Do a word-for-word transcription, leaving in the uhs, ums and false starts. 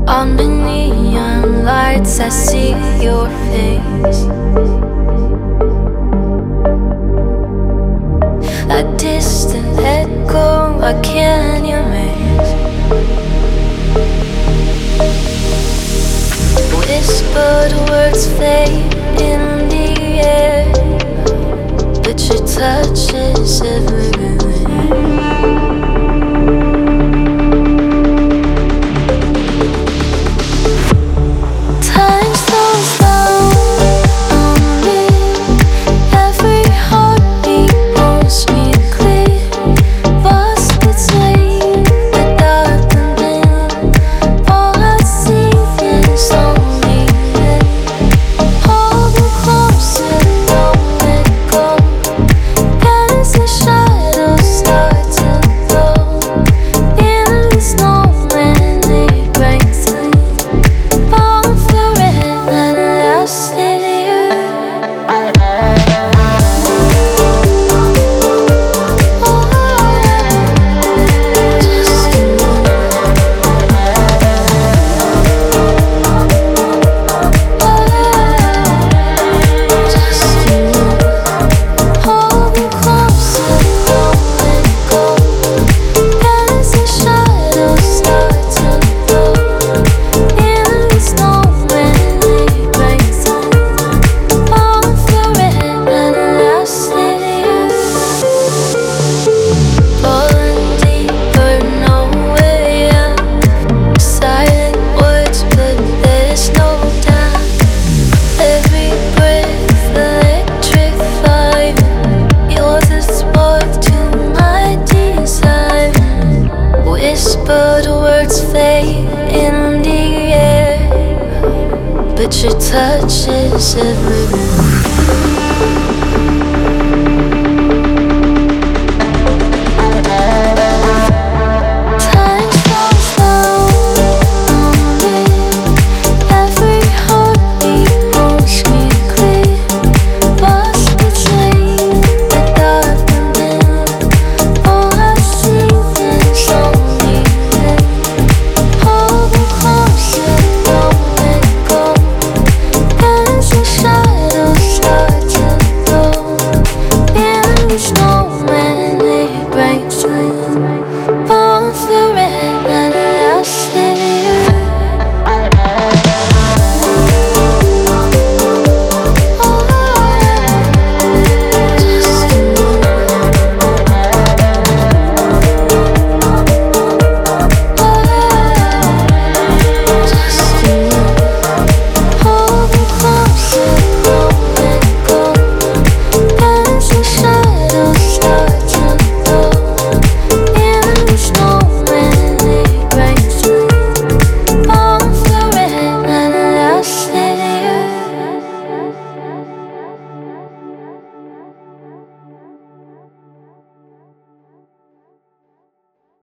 On the neon lights, I see your face. A distant echo, a canyon maze. Whispered words fade in the air, but your touch is everywhere. Whispered words fade in the air, but your touch is everywhere.